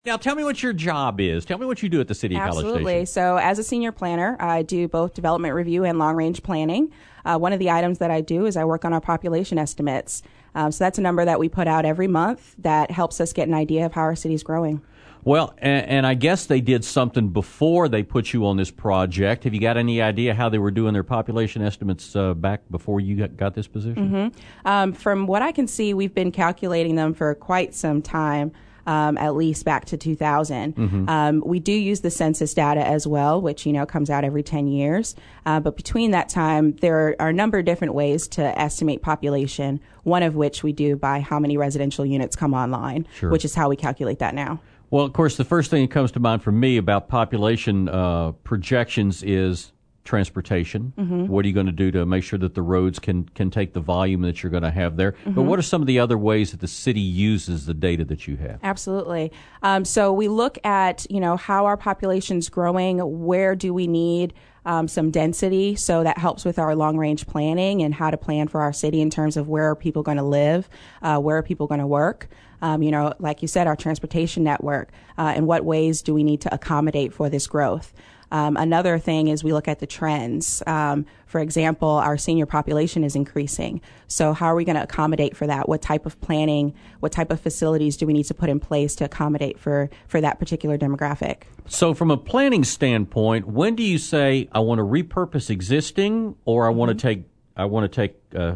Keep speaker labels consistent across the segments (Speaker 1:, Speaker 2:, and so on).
Speaker 1: Now, tell me what your job is. Tell me what you do at the City of College Station.
Speaker 2: Absolutely. So as a senior planner, I do both development review and long-range planning. One of the items that I do is I work on our population estimates. So that's a number that we put out every month that helps us get an idea of how our city's growing.
Speaker 1: Well, and I guess they did something before they put you on this project. Have you got any idea how they were doing their population estimates back before you got this position?
Speaker 2: Mm-hmm. From what I can see, we've been calculating them for quite some time. At least back to 2000. Mm-hmm. We do use the census data as well, which, comes out every 10 years. But between that time, there are a number of different ways to estimate population, one of which we do by how many residential units come online, which is how we calculate that now.
Speaker 1: Well, of course, the first thing that comes to mind for me about population projections is transportation. Mm-hmm. What are you going to do to make sure that the roads can take the volume that you're going to have there? Mm-hmm. But what are some of the other ways that the city uses the data that you have?
Speaker 2: Absolutely. So we look at, how our population's growing, where do we need some density, so that helps with our long-range planning and how to plan for our city in terms of where are people going to live, where are people going to work. Like you said, our transportation network, in what ways do we need to accommodate for this growth? Another thing is we look at the trends. For example, our senior population is increasing. So how are we going to accommodate for that? What type of planning, what type of facilities do we need to put in place to accommodate for that particular demographic?
Speaker 1: So from a planning standpoint, when do you say, I want to repurpose existing, or I want to take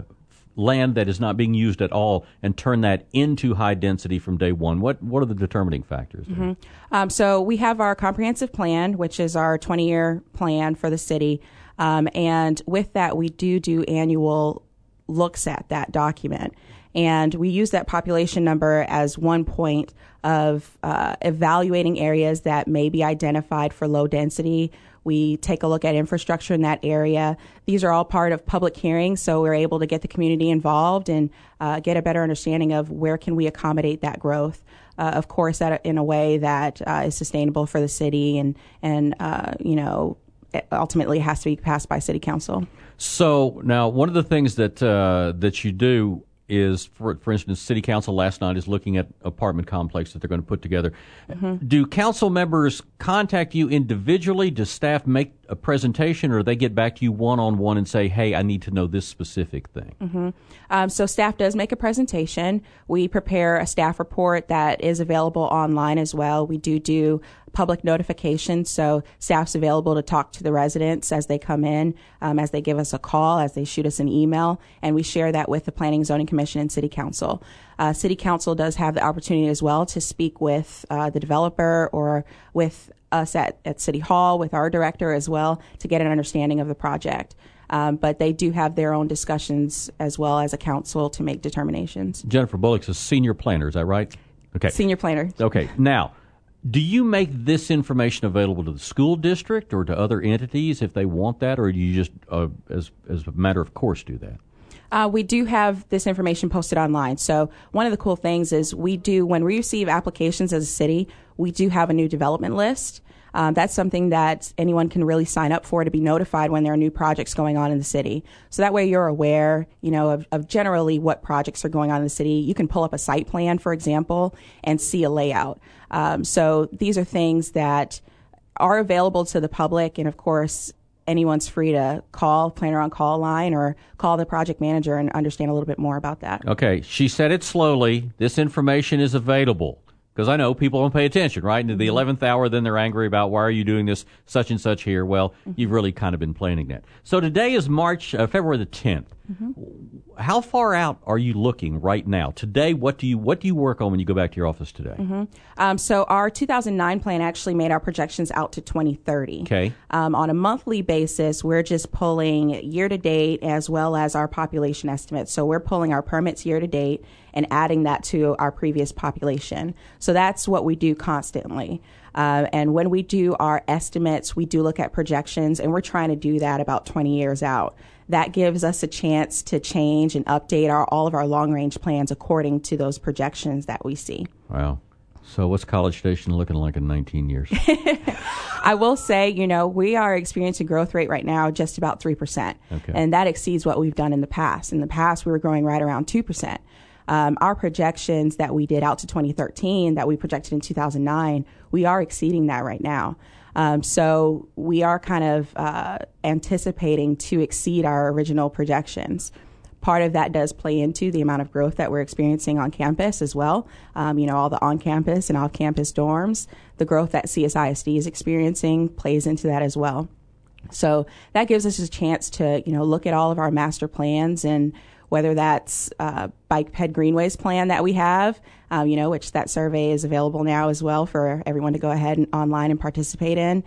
Speaker 1: land that is not being used at all and turn that into high density from day one? What are the determining factors there?
Speaker 2: Mm-hmm. So we have our comprehensive plan, which is our 20-year plan for the city. And with that, we do annual looks at that document. And we use that population number as one point of evaluating areas that may be identified for low density. We take a look at infrastructure in that area. These are all part of public hearings, so we're able to get the community involved and get a better understanding of where can we accommodate that growth. Of course, in a way that is sustainable for the city and ultimately has to be passed by City Council. So
Speaker 1: now, one of the things that you do is, for instance, City Council last night is looking at apartment complex that they're going to put together. Mm-hmm. Do council members contact you individually? Does staff make a presentation, or they get back to you one-on-one and say, hey, I need to know this specific thing?
Speaker 2: Mm-hmm. So staff does make a presentation. We prepare a staff report that is available online as well. We do public notifications, so staff's available to talk to the residents as they come in, as they give us a call, as they shoot us an email, and we share that with the Planning and Zoning Commission and City Council. City Council does have the opportunity as well to speak with the developer or with us at City Hall, with our director as well, to get an understanding of the project. But they do have their own discussions as well as a council to make determinations.
Speaker 1: Jennifer Bullock's a senior planner, is that right? Okay.
Speaker 2: Senior planner.
Speaker 1: Okay. Now, do you make this information available to the school district or to other entities if they want that, or do you just, as a matter of course, do that?
Speaker 2: We do have this information posted online. So one of the cool things is when we receive applications as a city, we do have a new development list. That's something that anyone can really sign up for to be notified when there are new projects going on in the city. So that way you're aware, of generally what projects are going on in the city. You can pull up a site plan, for example, and see a layout. So these are things that are available to the public. And of course, anyone's free to call Planner on Call line or call the project manager and understand a little bit more about that.
Speaker 1: Okay. She said it slowly. This information is available. Because I know people don't pay attention, right? Into the 11th hour, then they're angry about, why are you doing this, such and such here? Well, you've really kind of been planning that. So today is February the 10th. Mm-hmm. How far out are you looking right now? Today, what do you work on when you go back to your office today?
Speaker 2: Mm-hmm. So our 2009 plan actually made our projections out to 2030.
Speaker 1: Okay.
Speaker 2: On a monthly basis, we're just pulling year-to-date as well as our population estimates. So we're pulling our permits year-to-date and adding that to our previous population. So that's what we do constantly. And when we do our estimates, we do look at projections, and we're trying to do that about 20 years out. That gives us a chance to change and update all of our long-range plans according to those projections that we see.
Speaker 1: Wow. So what's College Station looking like in 19 years?
Speaker 2: I will say, we are experiencing a growth rate right now just about 3%.
Speaker 1: Okay.
Speaker 2: And that exceeds what we've done in the past. In the past, we were growing right around 2%. Our projections that we did out to 2013, that we projected in 2009, we are exceeding that right now. So we are kind of anticipating to exceed our original projections. Part of that does play into the amount of growth that we're experiencing on campus as well. All the on-campus and off-campus dorms, the growth that CSISD is experiencing plays into that as well. So that gives us a chance to, look at all of our master plans, and whether that's Bike Ped Greenways plan that we have, which that survey is available now as well for everyone to go ahead and online and participate in.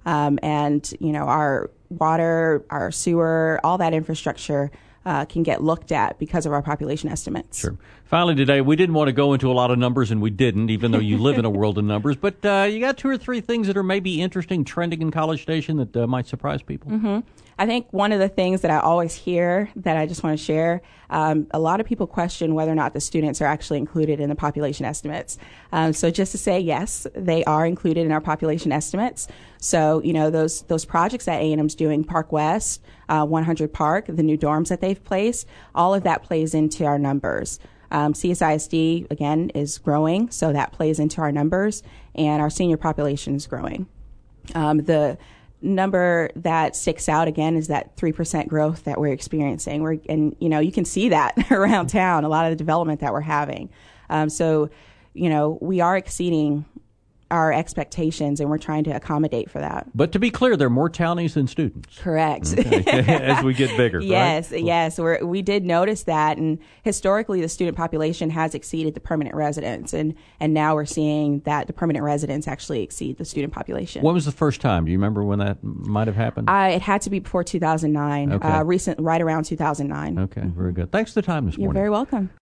Speaker 2: Our water, our sewer, all that infrastructure can get looked at because of our population estimates.
Speaker 1: Sure. Finally today, we didn't want to go into a lot of numbers, and we didn't, even though you live in a world of numbers. But you got 2 or 3 things that are maybe interesting, trending in College Station that might surprise people.
Speaker 2: Mm-hmm. I think one of the things that I always hear that I just want to share, a lot of people question whether or not the students are actually included in the population estimates. So just to say, yes, they are included in our population estimates. So, those projects that A&M's doing, Park West, 100 Park, the new dorms that they've placed, all of that plays into our numbers. CSISD, again, is growing, so that plays into our numbers, and our senior population is growing. The number that sticks out, again, is that 3% growth that we're experiencing. You can see that around town, a lot of the development that we're having. We are exceeding our expectations, and we're trying to accommodate for that.
Speaker 1: But to be clear, there are more townies than students.
Speaker 2: Correct.
Speaker 1: Okay. As we get bigger,
Speaker 2: yes,
Speaker 1: right?
Speaker 2: Yes. We did notice that, and historically the student population has exceeded the permanent residents, and now we're seeing that the permanent residents actually exceed the student population.
Speaker 1: When was the first time? Do you remember when that might have happened?
Speaker 2: It had to be before 2009,
Speaker 1: okay.
Speaker 2: Right around 2009.
Speaker 1: Okay, very good. Thanks for the time this morning.
Speaker 2: You're very welcome.